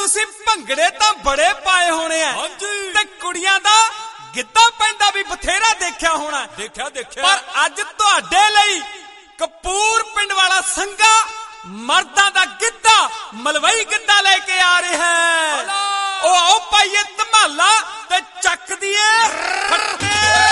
ਤੁਸੀਂ ਭੰਗੜੇ ਤਾਂ ਬੜੇ ਪਾਏ ਹੋਣੇ ਆ ਤੇ ਕੁੜੀਆਂ ਦਾ ਗਿੱਧਾ ਪੈਂਦਾ ਵੀ ਬਥੇਰਾ ਦੇਖਿਆ ਹੋਣਾ। ਦੇਖਿਆ ਪਰ ਅੱਜ ਤੁਹਾਡੇ ਲਈ ਕਪੂਰ ਪਿੰਡ ਵਾਲਾ ਸੰਗਾ ਮਰਦਾਂ ਦਾ ਗਿੱਧਾ ਮਲਵਈ ਗਿੱਧਾ ਲੈ ਕੇ ਆ ਰਿਹਾ ਹੈ। ਉਹ ਆਓ ਪਾਈਏ ਧਮਾਲਾ ਤੇ ਚੱਕ ਦੀਏ ਫੱਟੇ।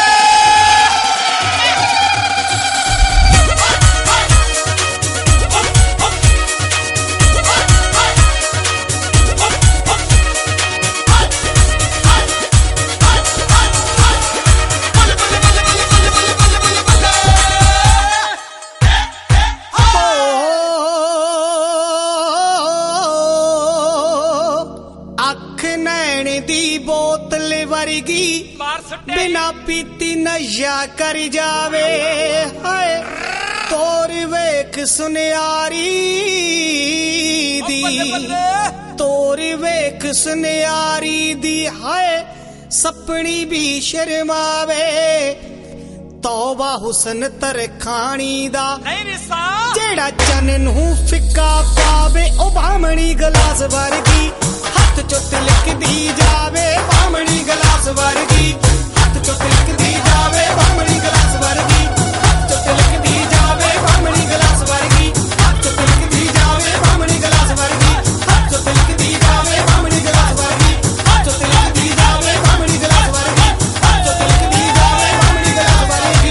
ਵਰਗੀ ਬਿਨਾ ਪੀਤੀ ਨਸ਼ਾ ਕਰ ਜਾਵੇ ਹਾਏ ਤੋਰ ਵੇਖ ਸੁਨਿਆਰੀ ਦੀ ਤੋਰ ਵੇਖ ਸੁਨਿਆਰੀ ਦੀ ਹਾਏ ਸਪਣੀ ਵੀ ਸ਼ਰਮਾਵੇ ਤੌਬਾ ਹੁਸਨ ਤਰਖਾਣੀ ਦਾ ਜਿਹੜਾ ਚੰਨ ਨੂੰ ਫਿੱਕਾ ਪਾਵੇ ਉਹ ਬਾਹਮਣੀ ਗਲਾਸ ਵਰਗੀ ਹੱਥ ਚੋਂ ਤਿਲਕਦੀ ਜਾਵੇ ਬਾਹਮਣੀ ਗਲਾਸ ਵਰਗੀ ਹੱਥ ਚੋਂ ਤਿਲਕਦੀ ਜਾਵੇ ਬਾਹਮਣੀ ਗਲਾਸ ਵਰਗੀ ਹੱਥ ਚੋਂ ਤਿਲਕਦੀ ਜਾਵੇ ਬਾਹਮਣੀ ਗਲਾਸ ਵਰਗੀ ਹੱਥ ਚੋਂ ਤਿਲਕਦੀ ਜਾਵੇ ਬਾਹਮਣੀ ਗਲਾਸ ਵਰਗੀ ਹੱਥ ਚੋਂ ਤਿਲਕਦੀ ਜਾਵੇ ਬਾਹਮਣੀ ਗਲਾਸ ਵਰਗੀ ਹੱਥ ਚੋਂ ਤਿਲਕਦੀ ਜਾਵੇ ਬਾਹਮਣੀ ਗਲਾਸ ਵਰਗੀ ਹੱਥ ਚੋਂ ਤਿਲਕਦੀ ਜਾਵੇ ਬਾਹਮਣੀ ਗਲਾਸ ਵਰਗੀ।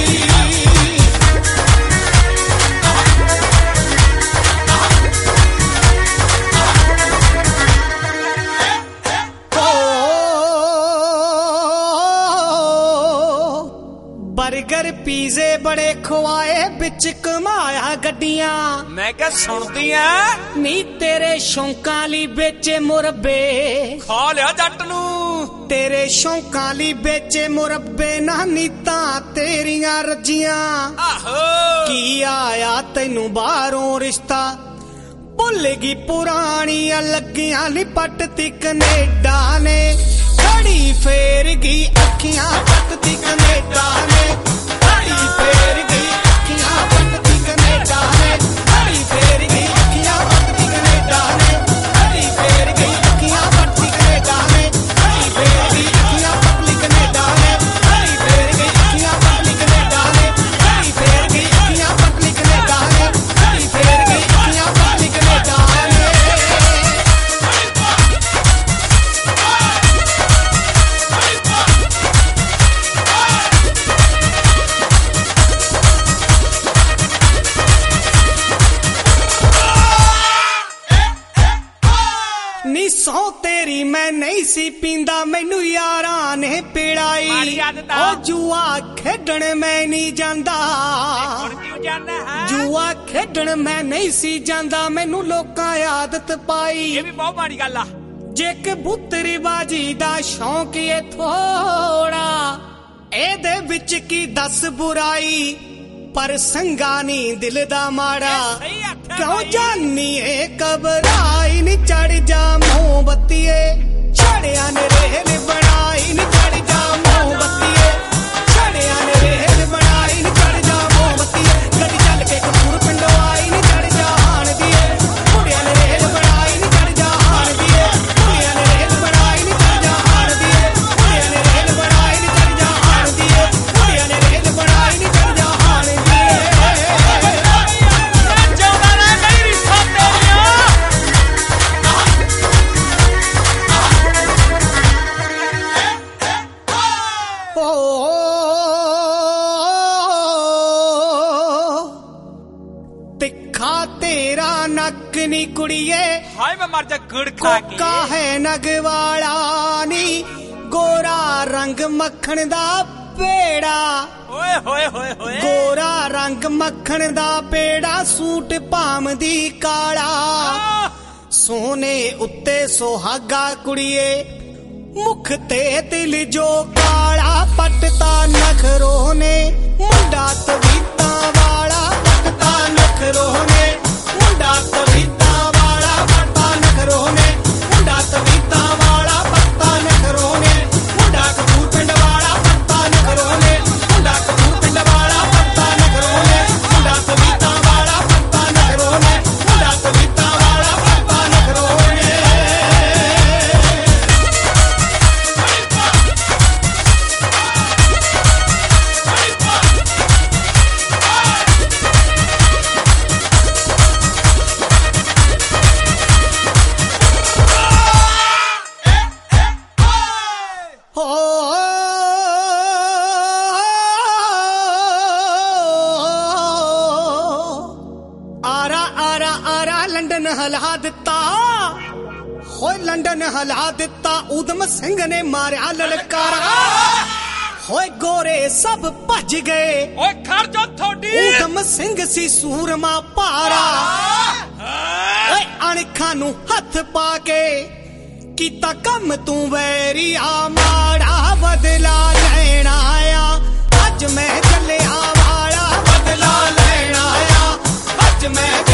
ਬਰਗਰ ਪੀਜ਼ੇ ਬੜੇ ਖਵਾਏ ਵਿੱਚ ਕਮਾਇਆ ਗੱਡੀਆਂ ਮੈਂ ਕਿਹਾ ਸੁਣਦੀ ਆ ਨੀ ਤੇਰੇ ਸ਼ੌਂਕਾਂ ਲਈ ਵੇਚੇ ਮੁਰੱਬੇ ਖਾ ਲਿਆ ਜੱਟ ਨੂੰ ਤੇਰੇ ਸ਼ੌਂਕਾਂ ਲਈ ਵੇਚੇ ਮੁਰੱਬੇ ਨਾ ਨੀਤਾਂ ਤੇਰੀਆਂ ਰੱਜੀਆਂ ਆਹੋ ਕੀ ਆਇਆ ਤੈਨੂੰ ਬਾਹਰੋਂ ਰਿਸ਼ਤਾ ਭੁੱਲ ਗਈ ਪੁਰਾਣੀਆਂ ਲੱਗੀਆਂ ਲਿਪਟਤੀ ਕਨੇਡਾ ਨੇ ਘੜੀ ਫੇਰ ਗਈ ਅੱਖੀਆਂ ਪੱਟਦੀ ਕਨੇਡਾ ਨੇ ਘੜੀ ਫੇਰ ਗਈ ਅੱਖੀਆਂ ਪੱਟਦੀ ਕਨੇਡਾ ਨੇ ਘੜੀ ਫੇਰ ਗਈ ਅੱਖੀਆਂ ਪੱਟਦੀ ਕਨੇਡਾ ਨੇ ਘੜੀ ਫੇਰ ਗਈ ਅੱਖੀਆਂ ਪੱਟਦੀ ਕਨੇਡਾ ਨੇ ਘੜੀ ਫੇਰ ਗਈ ਅੱਖੀਆਂ ਪੱਟਦੀ ਕਨੇਡਾ ਨੇ ਘੜੀ ਫੇਰ ਗਈ ਅੱਖੀਆਂ ਪੱਟਦੀ ਕਨੇਡਾ ਨੇ ਘੜੀ ਫੇਰ ਗਈ ਅੱਖੀਆਂ ਪੱਟਦੀ ਕਨੇਡਾ ਨੇ ਘੜੀ ਫੇਰ ਗਈ ਅੱਖੀਆਂ ਪੱਟਦੀ ਕਨੇਡਾ ਨੇ। ਨੀ ਸੌ ਤੇਰੀ ਮੈਂ ਨਹੀਂ ਸੀ ਪੀਂਦਾ ਮੈਨੂੰ ਯਾਰਾਂ ਨੇ ਪਿੜਾਈ ਉਹ ਜੂਆ ਖੇਡਣ ਮੈਂ ਨਹੀਂ ਜਾਂਦਾ ਜੂਆ ਖੇਡਣ ਮੈਂ ਨਹੀਂ ਸੀ ਜਾਂਦਾ ਮੈਨੂੰ ਲੋਕਾਂ ਆਦਤ ਪਾਈ ਇਹ ਵੀ ਬਹੁਤ ਮਾੜੀ ਗੱਲ ਆ ਜੇ ਕਬੂਤਰੀ ਬਾਜੀ ਦਾ ਸ਼ੌਂਕ ਏ ਥੋੜਾ ਇਹਦੇ ਵਿੱਚ ਕੀ ਦੱਸ ਬੁਰਾਈ ਪਰ ਸੰਗਾ ਨੀ ਦਿਲ ਦਾ ਮਾੜਾ ਕਿਉਂ ਜਾਨੀ ਏ ਕਬਰਾਈ ਨੀ ਚੜ ਜਾ ਮੋਮਬੱਤੀਏ ਛੜਿਆ ਨੇ ਰੇਲ ਬਣਾਈ ਨੀ ਚੜ ਜਾ ਮੋਮਬੱਤੀਏ ਛੜਿਆ ਨੇ ਰੇਲ ਬਣਾਈ ਨੀ ਚੜ ਜਾ ਮੋਮਬੱਤੀਏ ਗੱਡੀ ਚੱਲ ਕੇ ਕਪੂਰ ਪਿੰਡੋਂ ਆਈ ਨੀ ਚੜ ਜਾ ਹਾਣ ਦੀਏ ਕੁੜੀਆਂ ਨੇ ਰੇਲ ਬਣਾਈ ਨੀ ਚੜ ਜਾ ਹਾਣ ਦੀਏ ਕੁੜੀਆਂ ਨੇ ਰੇਲ ਬਣਾਈ ਨੀ ਚੜ ਜਾ ਹਾਣ ਦੀਏ ਕੁੜੀਆਂ ਨੇ ਰੇਲ ਬਣਾਈ ਨੀ ਚੜ ਜਾ ਹਾਣ ਦੀਏ ਕੁੜੀਆਂ ਨੇ ਰੇਲ ਬਣਾਈ ਨੀ ਚੜ ਜਾ ਹਾਣ ਦੀਏ। ਤਿੱਖਾ ਤੇਰਾ ਨੱਕ ਨੀ ਕੁੜੀਏ ਹਾਏ ਮੈਂ ਮਰ ਜਾ ਗੁੜ ਖਾ ਕੇ ਕੋਕਾ ਹੈ ਨਗ ਵਾਲਾ ਨੀ ਗੋਰਾ ਰੰਗ ਮੱਖਣ ਦਾ ਪੇੜਾ ਓਏ ਹੋਏ ਹੋਏ ਹੋਏ ਗੋਰਾ ਰੰਗ ਮੱਖਣ ਦਾ ਪੇੜਾ ਸੂਟ ਭਾਮਦੀ ਕਾਲਾ ਸੋਨੇ ਉੱਤੇ ਸੁਹਾਗਾ ਕੁੜੀਏ ਮੁਖ ਤੇ ਦਿਲ ਜੋ ਕਾਲਾ ਪੱਟਤਾ ਨਖਰੋ ਨੇ ਮੁੰਡਾ ਤਵੀਤਾਂ ਵਾਲਾ ਪੱਟਤਾ ਨਖਰੋ ਨੇ ਮੁੰਡਾ ਤਵੀਤਾਂ ਵਾਲਾ ਪੱਟਤਾ ਨਖਰੋ ਨੇ ਮੁੰਡਾ ਤਵੀਤਾਂ ਵਾਲਾ ਪੱਟਤਾ ਨਖਰੋ ਨੇ ਮੁੰਡਾ ਕਪੂਰ ਪਿੰਡ ਵਾਲਾ ਪੱਟਤਾ ਨਖਰੋ ਨੇ ਮੁੰਡਾ ਕਪੂਰ ਪਿੰਡ ਵਾਲਾ ਪੱਟਤਾ ਨਖਰੋ ਨੇ ਮੁੰਡਾ ਤਵੀਤਾਂ ਵਾਲਾ ਪੱਟਤਾ ਨਖਰੋ ਨੇ ਮੁੰਡਾ ਤਵੀਤਾਂ ਵਾਲਾ ਪੱਟਤਾ ਨਖਰੋ ਨੇ। ਲੰਡਨ ਹਿਲਾ ਦਿੱਤਾ ਹੋਏ ਲੰਡਨ ਹਿਲਾ ਦਿੱਤਾ ਊਧਮ ਸਿੰਘ ਨੇ ਮਾਰਿਆ ਲਲਕਾਰਾ ਹੋਏ ਗੋਰੇ ਸਭ ਭੱਜ ਗਏ ਓਏ ਖੜ ਜਾ ਥੋੜੀ ਊਧਮ ਸਿੰਘ ਸੀ ਸੂਰਮਾ ਭਾਰਾ ਓਏ ਅਣਖਾਂ ਨੂੰ ਹੱਥ ਪਾ ਕੇ ਕੀਤਾ ਕੰਮ ਤੂੰ ਵੈਰੀਆ ਮਾੜਾ ਬਦਲਾ ਲੈਣ ਆਇਆ ਅੱਜ ਮੈਂ ਚੱਲਿਆ ਵਾਲਾ ਬਦਲਾ ਲੈਣ ਆਇਆ ਅੱਜ ਮੈਂ